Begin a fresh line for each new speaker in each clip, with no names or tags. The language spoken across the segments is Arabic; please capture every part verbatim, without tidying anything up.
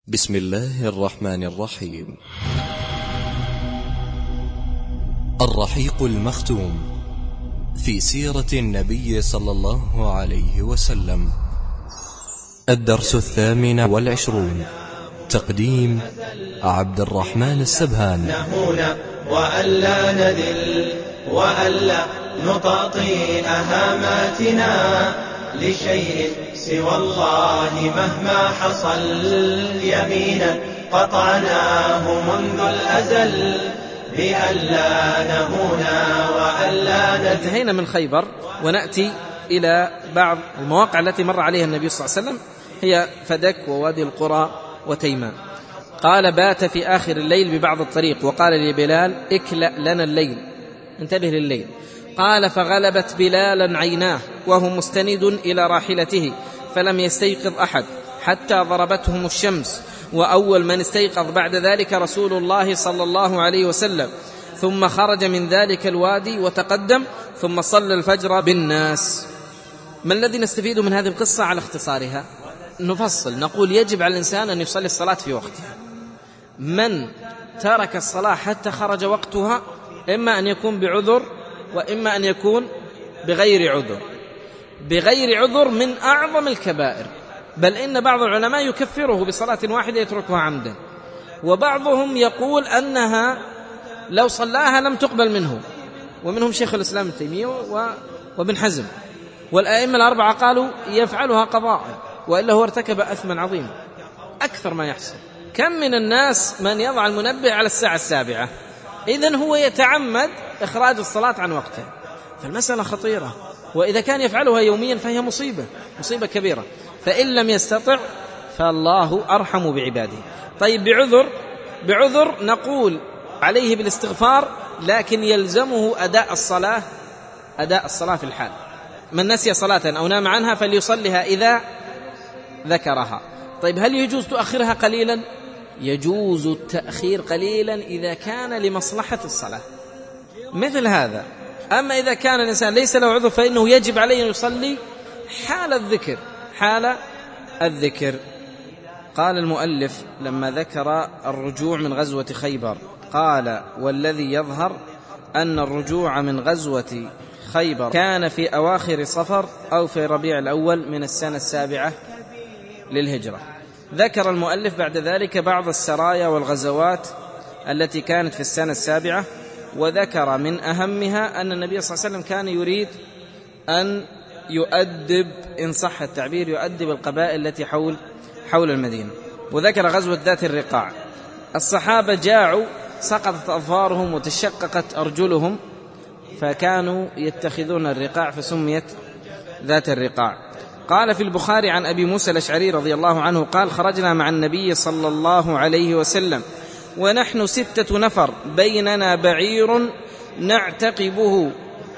بسم الله الرحمن الرحيم. الرحيق المختوم في سيرة النبي صلى الله عليه وسلم، الدرس الثامن والعشرون. تقديم عبد الرحمن السبهان.
نهونا وألا نذل وألا نطاطي أهاماتنا لشيء سوى الله مهما حصل، يمينا قطعناه منذ الأزل بألا نهونا وألا نذل.
انتهينا من خيبر ونأتي إلى بعض المواقع التي مر عليها النبي صلى الله عليه وسلم، هي فدك ووادي القرى وتيمان. قال: بات في آخر الليل ببعض الطريق وقال لبلال: اكلأ لنا الليل، انتبه لليل. قال: فغلبت بلالا عيناه وهو مستند إلى راحلته فلم يستيقظ أحد حتى ضربتهم الشمس، وأول من استيقظ بعد ذلك رسول الله صلى الله عليه وسلم، ثم خرج من ذلك الوادي وتقدم ثم صلى الفجر بالناس. ما الذي نستفيد من هذه القصة على اختصارها؟ نفصل، نقول يجب على الإنسان أن يصلي الصلاة في وقتها. من ترك الصلاة حتى خرج وقتها إما أن يكون بعذر وإما أن يكون بغير عذر. بغير عذر من أعظم الكبائر، بل إن بعض العلماء يكفره بصلاة واحدة يتركها عمدا، وبعضهم يقول أنها لو صلاها لم تقبل منه، ومنهم شيخ الإسلام ابن تيمية وابن حزم، والأئمة الأربعة قالوا يفعلها قضاء، وإلا هو ارتكب أثما عظيما أكثر ما يحصل. كم من الناس من يضع المنبه على الساعة السابعة، إذن هو يتعمد إخراج الصلاة عن وقتها، فالمسألة خطيرة، وإذا كان يفعلها يوميا فهي مصيبة مصيبة كبيرة، فإن لم يستطع فالله أرحم بعباده. طيب بعذر بعذر نقول عليه بالاستغفار، لكن يلزمه أداء الصلاة أداء الصلاة في الحال. من نسي صلاة أو نام عنها فليصلها إذا ذكرها. طيب هل يجوز تؤخرها قليلا؟ يجوز التأخير قليلا إذا كان لمصلحة الصلاة مثل هذا. أما إذا كان الإنسان ليس له عذر فإنه يجب عليه أن يصلي حال الذكر حال الذكر. قال المؤلف لما ذكر الرجوع من غزوة خيبر قال: والذي يظهر أن الرجوع من غزوة خيبر كان في أواخر صفر أو في ربيع الأول من السنة السابعة للهجرة. ذكر المؤلف بعد ذلك بعض السرايا والغزوات التي كانت في السنة السابعة، وذكر من أهمها أن النبي صلى الله عليه وسلم كان يريد أن يؤدب، إن صح التعبير، يؤدب القبائل التي حول حول المدينة. وذكر غزوة ذات الرقاع. الصحابة جاعوا، سقطت أظفارهم وتشققت أرجلهم، فكانوا يتخذون الرقاع فسميت ذات الرقاع. قال في البخاري عن أبي موسى الأشعري رضي الله عنه قال: خرجنا مع النبي صلى الله عليه وسلم ونحن ستة نفر، بيننا بعير نعتقبه،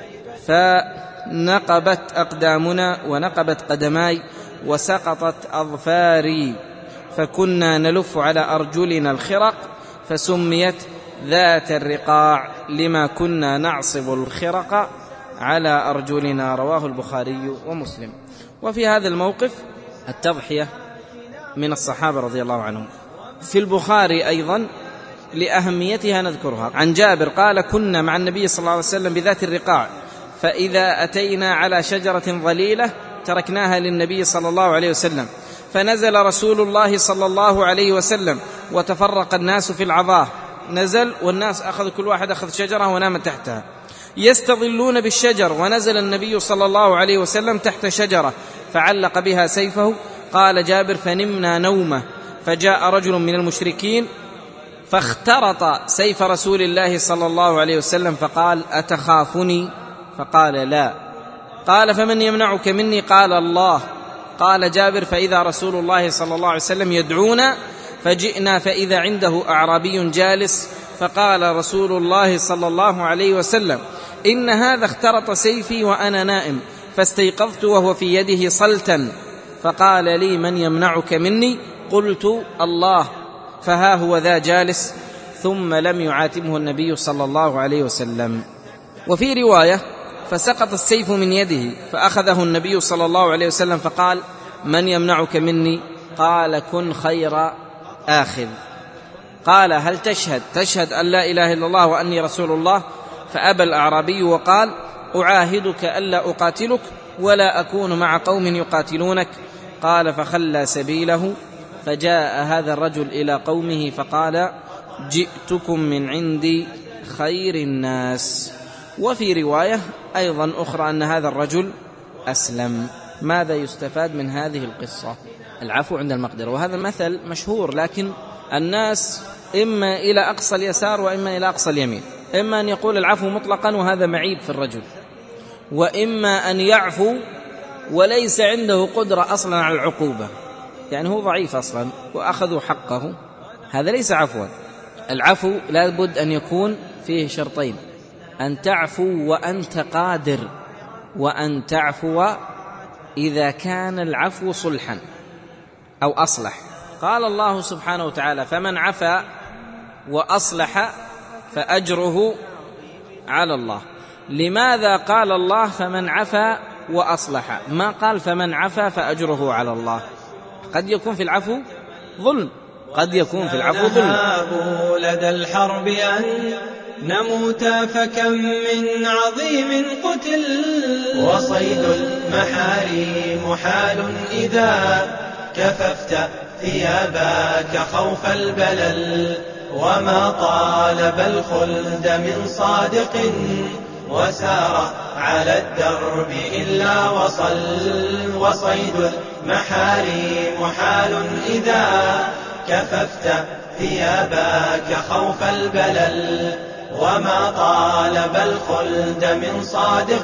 فنقبت أقدامنا ونقبت قدماي وسقطت أظفاري، فكنا نلف على أرجلنا الخرق فسميت ذات الرقاع لما كنا نعصب الخرق على أرجلنا. رواه البخاري ومسلم. وفي هذا الموقف التضحية من الصحابة رضي الله عنهم. في البخاري أيضا لأهميتها نذكرها عن جابر قال: كنا مع النبي صلى الله عليه وسلم بذات الرقاع، فإذا أتينا على شجرة ظليلة تركناها للنبي صلى الله عليه وسلم، فنزل رسول الله صلى الله عليه وسلم وتفرق الناس في العظاه. نزل والناس أخذ كل واحد أخذ شجرة ونام تحتها، يستظلون بالشجر، ونزل النبي صلى الله عليه وسلم تحت شجرة فعلق بها سيفه. قال جابر: فنمنا نومه، فجاء رجل من المشركين فاخترط سيف رسول الله صلى الله عليه وسلم فقال: أتخافني؟ فقال: لا. قال: فمن يمنعك مني؟ قال: الله. قال جابر: فإذا رسول الله صلى الله عليه وسلم يدعونا، فجئنا فإذا عنده أعرابي جالس، فقال رسول الله صلى الله عليه وسلم: إن هذا اخترط سيفي وأنا نائم، فاستيقظت وهو في يده صلتا، فقال لي: من يمنعك مني؟ قلت: الله. فها هو ذا جالس. ثم لم يعاتبه النبي صلى الله عليه وسلم. وفي رواية: فسقط السيف من يده، فأخذه النبي صلى الله عليه وسلم فقال: من يمنعك مني؟ قال: كن خير آخذ. قال هل تشهد تشهد أن لا إله إلا الله وأني رسول الله؟ فأبى الأعرابي وقال أعاهدك ألا أقاتلك ولا أكون مع قوم يقاتلونك. قال فخلى سبيله، فجاء هذا الرجل إلى قومه فقال جئتكم من عندي خير الناس. وفي رواية أيضا أخرى أن هذا الرجل أسلم. ماذا يستفاد من هذه القصة؟ العفو عند المقدرة. وهذا مثل مشهور، لكن الناس إما إلى أقصى اليسار وإما إلى أقصى اليمين، إما أن يقول العفو مطلقا وهذا معيب في الرجل، وإما أن يعفو وليس عنده قدرة أصلا على العقوبة، يعني هو ضعيف أصلا وأخذوا حقه، هذا ليس عفوا. العفو لا بد أن يكون فيه شرطين: أن تعفو وأنت قادر، وأن تعفو إذا كان العفو صلحا أو أصلح. قال الله سبحانه وتعالى فمن عفا وأصلح فأجره على الله. لماذا قال الله فمن عفا وأصلح؟ ما قال فمن عفا فأجره على الله؟ قد يكون في العفو ظلم، قد يكون في العفو ظلم.
لدى الحرب أن نموت فكم من عظيم قتل، وصيد المحارم محال إذا كففت ثيابك خوف البلل، وما طالب الخلد من صادق وسار على الدرب إلا وصل، وصيد المحارم محال إذا كففت ثيابك خوف البلل، وما طالب الخلد من صادق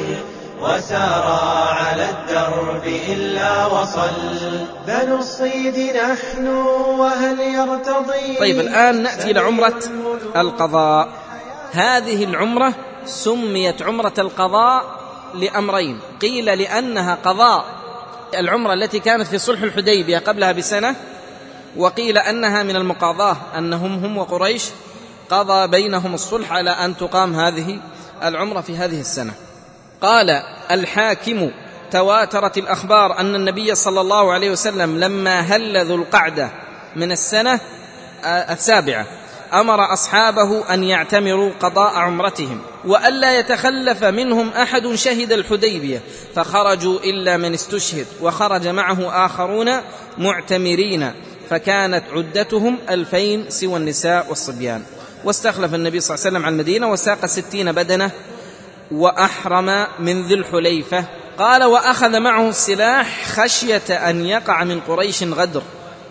وسار على الدرب إلا وصل. بنو الصيد نحن وهل يرتضي.
طيب الآن نأتي لعمرة القضاء. هذه العمرة سميت عمرة القضاء لأمرين: قيل لأنها قضاء العمرة التي كانت في صلح الحديبية قبلها بسنة، وقيل أنها من المقاضاة أنهم هم وقريش قضى بينهم الصلح على أن تقام هذه العمرة في هذه السنة. قال الحاكم تواترت الأخبار أن النبي صلى الله عليه وسلم لما هل ذو القعدة من السنة السابعة أمر أصحابه أن يعتمروا قضاء عمرتهم وألا يتخلف منهم أحد شهد الحديبية، فخرجوا إلا من استشهد، وخرج معه آخرون معتمرين، فكانت عدتهم ألفين سوى النساء والصبيان. واستخلف النبي صلى الله عليه وسلم على المدينة وساق ستين بدنة وأحرم من ذي الحليفة. قال وأخذ معه السلاح خشية أن يقع من قريش غدر،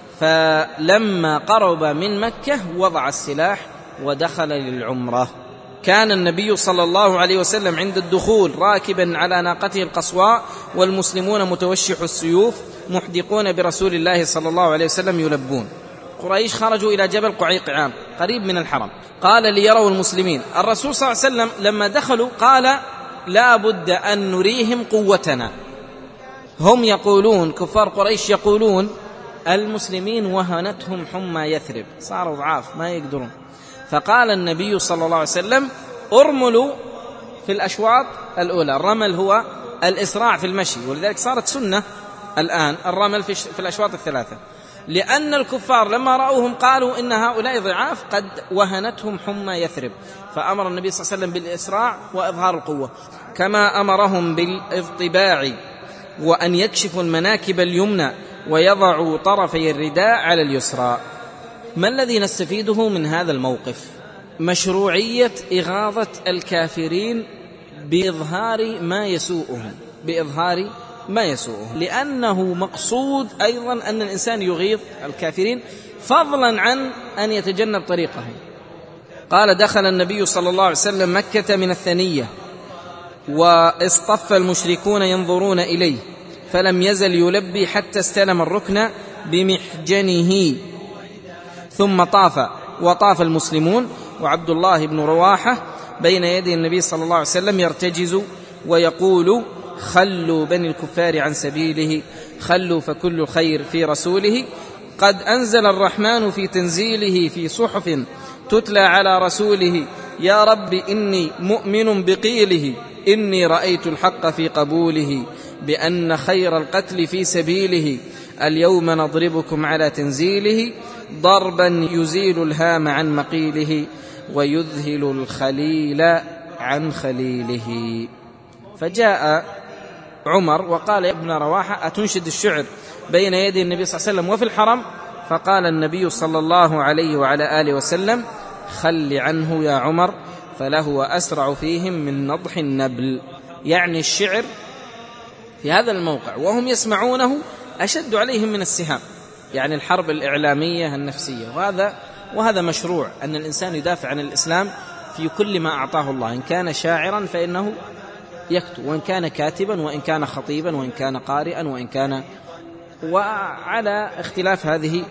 فلما قرب من مكة وضع السلاح ودخل للعمرة. كان النبي صلى الله عليه وسلم عند الدخول راكبا على ناقته القصواء، والمسلمون متوشح السيوف محدقون برسول الله صلى الله عليه وسلم يلبون. قريش خرجوا إلى جبل قعيقعان قريب من الحرم، قال ليروا المسلمين. الرسول صلى الله عليه وسلم لما دخلوا قال لا بد أن نريهم قوتنا. هم يقولون كفار قريش يقولون المسلمين وهنتهم حمى يثرب، صاروا ضعاف ما يقدرون. فقال النبي صلى الله عليه وسلم ارملوا في الأشواط الأولى. الرمل هو الإسراع في المشي، ولذلك صارت سنة الآن الرمل في الأشواط الثلاثة، لأن الكفار لما رأوهم قالوا إن هؤلاء ضعاف قد وهنتهم حمى يثرب، فأمر النبي صلى الله عليه وسلم بالإسراع وإظهار القوة، كما أمرهم بالاضطباع وأن يكشفوا المناكب اليمنى ويضعوا طرفي الرداء على اليسرى. ما الذي نستفيده من هذا الموقف؟ مشروعية إغاظة الكافرين بإظهار ما يسوءهم، بإظهار ما يسوءهم، لأنه مقصود أيضا أن الإنسان يغيظ الكافرين فضلا عن أن يتجنب طريقهم. قال دخل النبي صلى الله عليه وسلم مكة من الثنية، واصطف المشركون ينظرون إليه، فلم يزل يلبي حتى استلم الركن بمحجنه، ثم طاف وطاف المسلمون، وعبد الله بن رواحة بين يدي النبي صلى الله عليه وسلم يرتجز ويقول خلوا بني الكفار عن سبيله، خلوا فكل خير في رسوله، قد أنزل الرحمن في تنزيله في صحف تتلى على رسوله، يا رب إني مؤمن بقيله، إني رأيت الحق في قبوله، بأن خير القتل في سبيله، اليوم نضربكم على تنزيله، ضربا يزيل الهام عن مقيله ويذهل الخليل عن خليله. فجاء عمر وقال يا ابن رواحة أتنشد الشعر بين يدي النبي صلى الله عليه وسلم وفي الحرم؟ فقال النبي صلى الله عليه وعلى آله وسلم خل عنه يا عمر فلهو أسرع فيهم من نضح النبل. يعني الشعر في هذا الموقع وهم يسمعونه أشد عليهم من السهام، يعني الحرب الإعلامية النفسية. وهذا وهذا مشروع أن الإنسان يدافع عن الإسلام في كل ما أعطاه الله، إن كان شاعرا فإنه يكتب، وإن كان كاتبا، وإن كان خطيبا، وإن كان قارئا، وإن كان، وعلى اختلاف هذه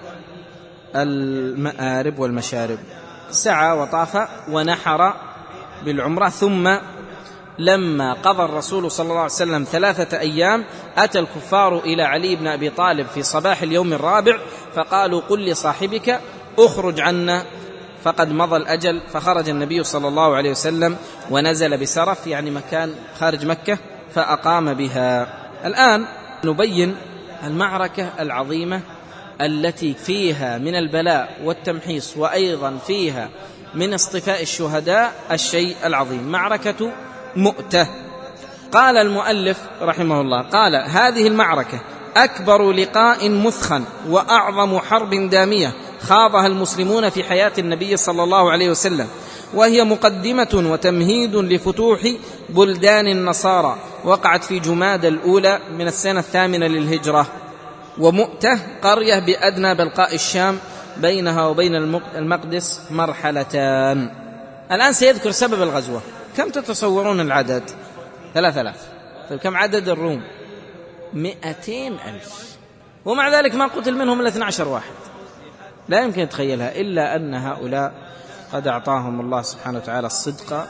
المآرب والمشارب. سعى وطاف ونحر بالعمرة، ثم لما قضى الرسول صلى الله عليه وسلم ثلاثة أيام أتى الكفار إلى علي بن أبي طالب في صباح اليوم الرابع فقالوا قل لصاحبك أخرج عنا فقد مضى الأجل. فخرج النبي صلى الله عليه وسلم ونزل بسرف، يعني مكان خارج مكة، فأقام بها. الآن نبين المعركة العظيمة التي فيها من البلاء والتمحيص، وأيضا فيها من اصطفاء الشهداء الشيء العظيم، معركة مؤتة. قال المؤلف رحمه الله قال هذه المعركة أكبر لقاء مثخن وأعظم حرب دامية خاضها المسلمون في حياة النبي صلى الله عليه وسلم، وهي مقدمة وتمهيد لفتوح بلدان النصارى، وقعت في جماد الأولى من السنة الثامنة للهجرة. ومؤتة قرية بأدنى بلقاء الشام، بينها وبين المقدس مرحلتان. الآن سيذكر سبب الغزوة. كم تتصورون العدد؟ ثلاثة آلاف. طيب كم عدد الروم؟ مئتين ألف، ومع ذلك ما قتل منهم إلا اثني عشر واحد. لا يمكن يتخيلها، إلا أن هؤلاء قد أعطاهم الله سبحانه وتعالى الصدق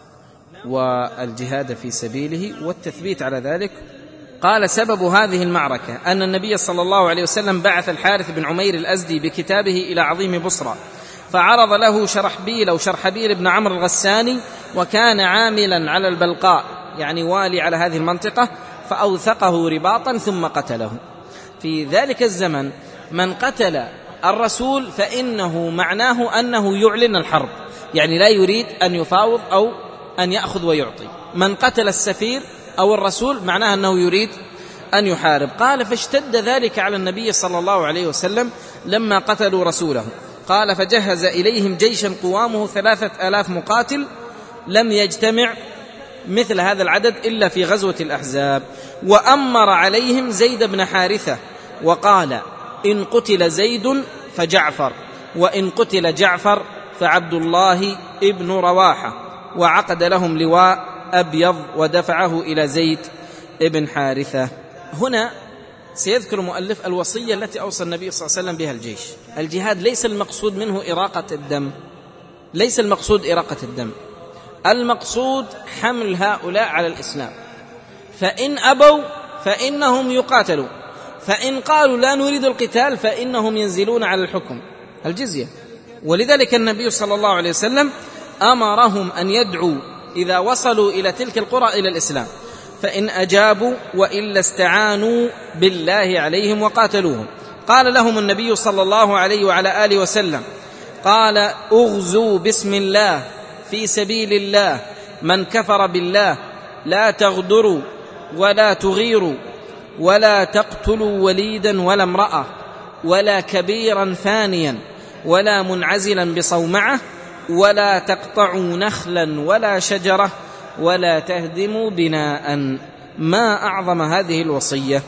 والجهاد في سبيله والتثبيت على ذلك. قال سبب هذه المعركة أن النبي صلى الله عليه وسلم بعث الحارث بن عمير الأزدي بكتابه إلى عظيم بصرى، فعرض له شرحبيل أو شرحبيل بن عمرو الغساني، وكان عاملا على البلقاء يعني والي على هذه المنطقة، فأوثقه رباطا ثم قتله. في ذلك الزمن من قتل الرسول فإنه معناه أنه يعلن الحرب، يعني لا يريد أن يفاوض أو أن يأخذ ويعطي. من قتل السفير أو الرسول معناه أنه يريد أن يحارب. قال فاشتد ذلك على النبي صلى الله عليه وسلم لما قتلوا رسوله. قال فجهز إليهم جيشا قوامه ثلاثة آلاف مقاتل، لم يجتمع مثل هذا العدد إلا في غزوة الأحزاب. وأمر عليهم زيد بن حارثة وقال إن قتل زيد فجعفر، وإن قتل جعفر فعبد الله ابن رواحة، وعقد لهم لواء أبيض ودفعه إلى زيد ابن حارثة. هنا سيذكر مؤلف الوصية التي أوصى النبي صلى الله عليه وسلم بها الجيش. الجهاد ليس المقصود منه إراقة الدم، ليس المقصود إراقة الدم، المقصود حمل هؤلاء على الإسلام. فإن أبوا فإنهم يقاتلوا، فإن قالوا لا نريد القتال فإنهم ينزلون على الحكم الجزية. ولذلك النبي صلى الله عليه وسلم أمرهم أن يدعوا إذا وصلوا إلى تلك القرى إلى الإسلام، فإن أجابوا وإلا استعانوا بالله عليهم وقاتلوهم. قال لهم النبي صلى الله عليه وعلى آله وسلم قال أغزوا بسم الله في سبيل الله، من كفر بالله لا تغدروا ولا تغيروا ولا تقتلوا وليدا ولا امرأة ولا كبيرا فانيا ولا منعزلا بصومعة ولا تقطعوا نخلا ولا شجرة ولا تهدموا بناء. ما أعظم هذه الوصية.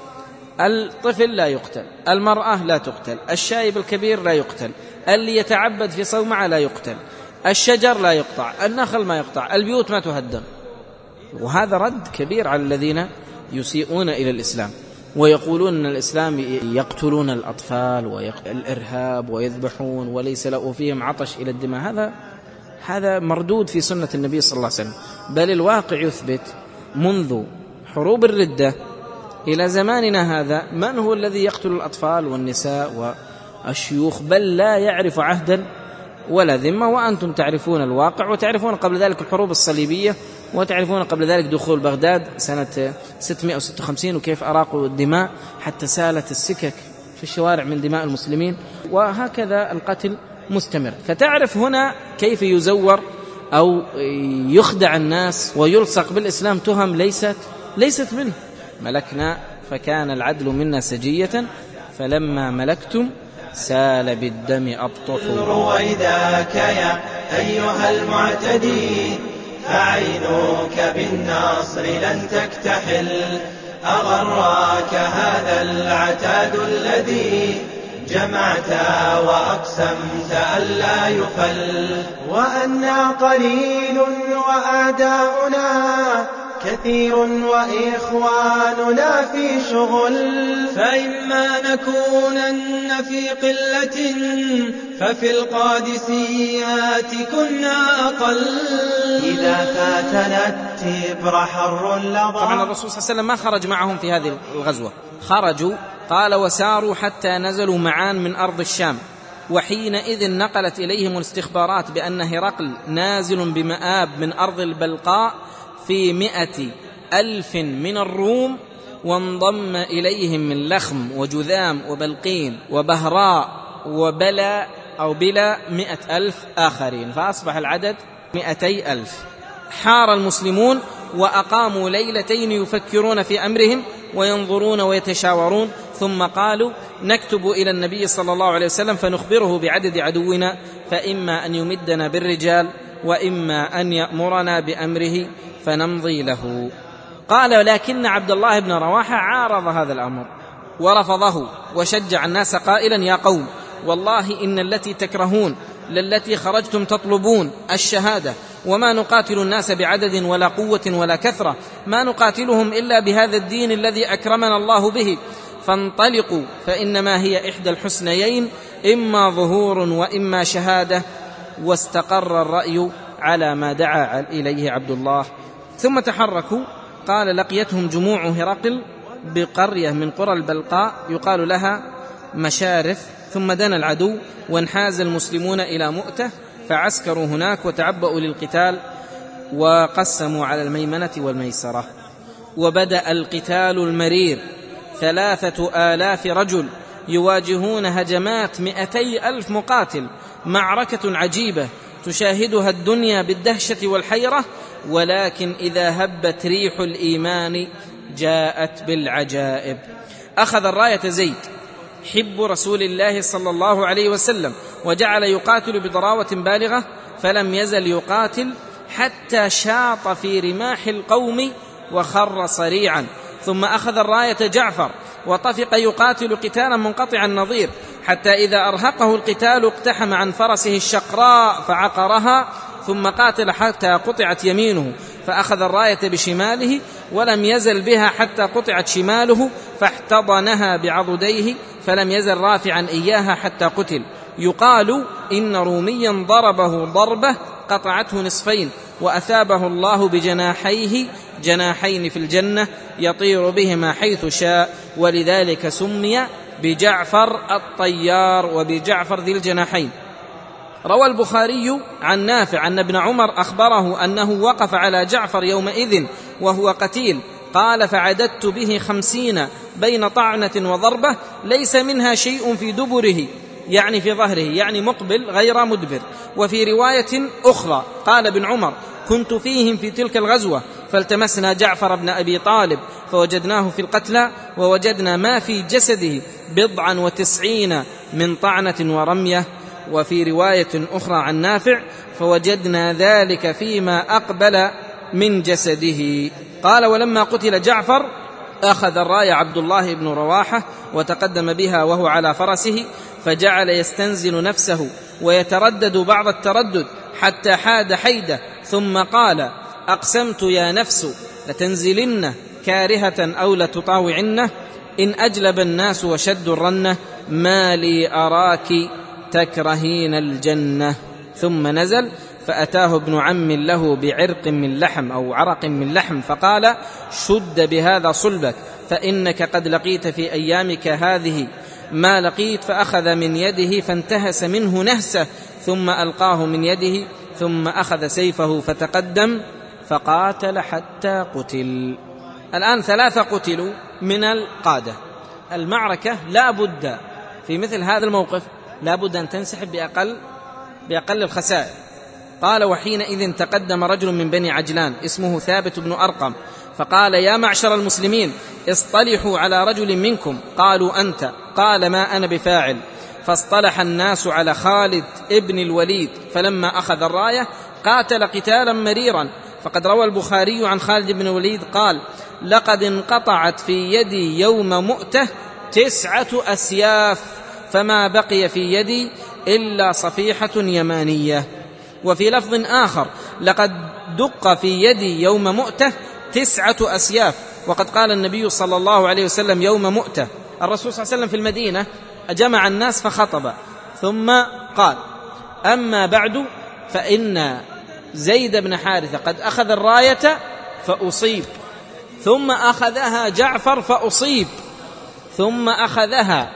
الطفل لا يقتل، المرأة لا تقتل، الشايب الكبير لا يقتل، اللي يتعبد في صومعة لا يقتل، الشجر لا يقطع، النخل ما يقطع، البيوت ما تهدم. وهذا رد كبير على الذين يسيئون إلى الإسلام ويقولون أن الإسلام يقتلون الأطفال والإرهاب ويذبحون وليس له فيهم عطش إلى الدماء. هذا هذا مردود في سنة النبي صلى الله عليه وسلم. بل الواقع يثبت منذ حروب الردة إلى زماننا هذا من هو الذي يقتل الأطفال والنساء والشيوخ؟ بل لا يعرف عهدا ولا ذمة. وأنتم تعرفون الواقع، وتعرفون قبل ذلك الحروب الصليبية، وتعرفون قبل ذلك دخول بغداد سنة ستمائة وستة وخمسين وكيف أراقوا الدماء حتى سالت السكك في الشوارع من دماء المسلمين. وهكذا القتل مستمر. فتعرف هنا كيف يزور أو يخدع الناس ويلصق بالإسلام تهم ليست ليست منه. ملكنا فكان العدل منا سجية فلما ملكتم سال بالدم أبطح.
رويداك يا أيها المعتدي فعينك بالنصر لن تكتحل. أغراك هذا العتاد الذي جمعت وأقسمت ألا يفل. وأنا قليل وأعداؤنا كثير وإخواننا في شغل. فإما نكونن في قلة ففي القادسيات كنا أقل. إذا فاتنا التبر حر لظى.
طبعا الرسول صلى الله عليه وسلم ما خرج معهم في هذه الغزوة، خرجوا قال وساروا حتى نزلوا معان من أرض الشام، وحينئذ نقلت إليهم الاستخبارات بأن هرقل نازل بمآب من أرض البلقاء في مئة ألف من الروم، وانضم إليهم من لخم وجذام وبلقين وبهراء وبلا أو بلا مئة ألف آخرين، فأصبح العدد مئتي ألف. حار المسلمون وأقاموا ليلتين يفكرون في أمرهم وينظرون ويتشاورون، ثم قالوا نكتب إلى النبي صلى الله عليه وسلم فنخبره بعدد عدونا، فإما أن يمدنا بالرجال وإما أن يأمرنا بأمره فنمضي له. قال لكن عبد الله بن رواحة عارض هذا الأمر ورفضه وشجع الناس قائلا يا قوم والله إن التي تكرهون للتي خرجتم تطلبون الشهادة، وما نقاتل الناس بعدد ولا قوة ولا كثرة، ما نقاتلهم إلا بهذا الدين الذي أكرمنا الله به، فانطلقوا فإنما هي إحدى الحسنيين إما ظهور وإما شهادة. واستقر الرأي على ما دعا إليه عبد الله. ثم تحركوا. قال لقيتهم جموع هرقل بقرية من قرى البلقاء يقال لها مشارف، ثم دنا العدو وانحاز المسلمون إلى مؤتة فعسكروا هناك وتعبأوا للقتال وقسموا على الميمنة والميسرة. وبدأ القتال المرير، ثلاثة آلاف رجل يواجهون هجمات مئتي ألف مقاتل، معركة عجيبة تشاهدها الدنيا بالدهشة والحيرة، ولكن إذا هبت ريح الإيمان جاءت بالعجائب. أخذ الراية زيد حب رسول الله صلى الله عليه وسلم وجعل يقاتل بضراوة بالغة، فلم يزل يقاتل حتى شاط في رماح القوم وخر صريعا. ثم أخذ الراية جعفر وطفق يقاتل قتالا منقطع النظير، حتى إذا أرهقه القتال اقتحم عن فرسه الشقراء فعقرها، ثم قاتل حتى قطعت يمينه فأخذ الراية بشماله ولم يزل بها حتى قطعت شماله، فاحتضنها بعضديه فلم يزل رافعا إياها حتى قتل. يقال إن روميا ضربه ضربة قطعته نصفين، وأثابه الله بجناحيه جناحين في الجنة يطير بهما حيث شاء، ولذلك سمي بجعفر الطيار وبجعفر ذي الجناحين. روى البخاري عن نافع أن ابن عمر أخبره أنه وقف على جعفر يومئذ وهو قتيل، قال فعددت به خمسين بين طعنة وضربة ليس منها شيء في دبره، يعني في ظهره، يعني مقبل غير مدبر. وفي رواية أخرى قال ابن عمر كنت فيهم في تلك الغزوة فالتمسنا جعفر بن أبي طالب فوجدناه في القتلى، ووجدنا ما في جسده بضعا وتسعين من طعنة ورمية. وفي رواية أخرى عن نافع فوجدنا ذلك فيما أقبل من جسده. قال ولما قتل جعفر أخذ الراية عبد الله بن رواحة وتقدم بها وهو على فرسه، فجعل يستنزل نفسه ويتردد بعض التردد حتى حاد حيدة، ثم قال أقسمت يا نفس لتنزلن كارهة أو لتطاوعنه، إن أجلب الناس وشدوا الرنة ما لي أراك تكرهين الجنة. ثم نزل فأتاه ابن عم له بعرق من لحم أو عرق من لحم فقال شد بهذا صلبك فإنك قد لقيت في أيامك هذه ما لقيت، فأخذ من يده فانتهس منه نهسه ثم ألقاه من يده، ثم أخذ سيفه فتقدم فقاتل حتى قتل. الآن ثلاثة قتلوا من القادة. المعركة لا بد في مثل هذا الموقف لا بد أن تنسحب بأقل, بأقل الخسائر. قال: وحينئذ تقدم رجل من بني عجلان اسمه ثابت بن أرقم فقال: يا معشر المسلمين، اصطلحوا على رجل منكم. قالوا: أنت. قال: ما أنا بفاعل. فاصطلح الناس على خالد ابن الوليد، فلما أخذ الراية قاتل قتالا مريرا. فقد روى البخاري عن خالد بن الوليد قال: لقد انقطعت في يدي يوم مؤتة تسعة أسياف، فما بقي في يدي إلا صفيحة يمانية. وفي لفظ آخر: لقد دق في يدي يوم مؤتة تسعة أسياف. وقد قال النبي صلى الله عليه وسلم يوم مؤتة، الرسول صلى الله عليه وسلم في المدينة جمع الناس فخطب، ثم قال: أما بعد فإن زيد بن حارثة قد أخذ الراية فأصيب، ثم أخذها جعفر فأصيب، ثم أخذها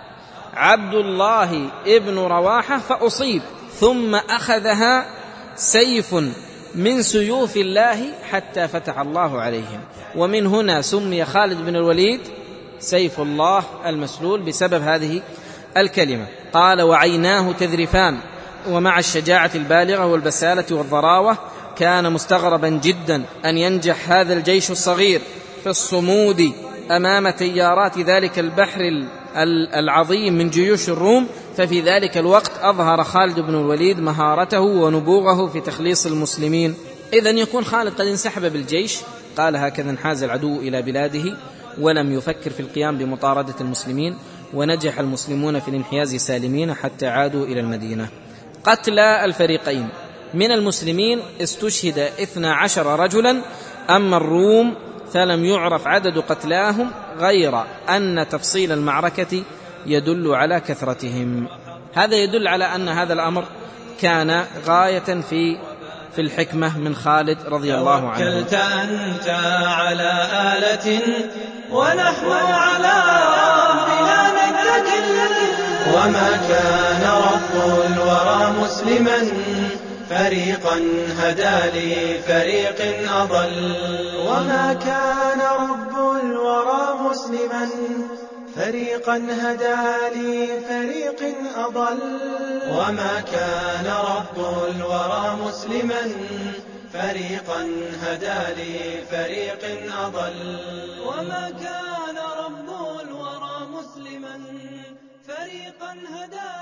عبد الله ابن رواحة فأصيب، ثم أخذها سيف من سيوف الله حتى فتح الله عليهم. ومن هنا سمي خالد بن الوليد سيف الله المسلول بسبب هذه الكلمة. قال: وعيناه تذرفان. ومع الشجاعة البالغة والبسالة والضراوة كان مستغربا جدا أن ينجح هذا الجيش الصغير في الصمود أمام تيارات ذلك البحر العظيم من جيوش الروم. ففي ذلك الوقت أظهر خالد بن الوليد مهارته ونبوغه في تخليص المسلمين. إذن يكون خالد قد انسحب بالجيش، قال: هكذا انحاز العدو إلى بلاده ولم يفكر في القيام بمطاردة المسلمين، ونجح المسلمون في الانحياز سالمين حتى عادوا إلى المدينة. قتلى الفريقين: من المسلمين استشهد اثنا عشر رجلا، أما الروم فلم يعرف عدد قتلاهم، غير أن تفصيل المعركة يدل على كثرتهم. هذا يدل على أن هذا الأمر كان غاية في في الحكمة من خالد رضي الله عنه.
توكلت أنت على آلة ونحن على ربنا نتكل، وما كان رب الورى مسلما فريقا هدى لفريق أضل، وما كان رب الورى مسلما فريقا هدى لفريق أضل، وما كان رب الورى مسلما فريقا هدى لفريق أضل، وما كان رب الورى مسلما فريقا هدى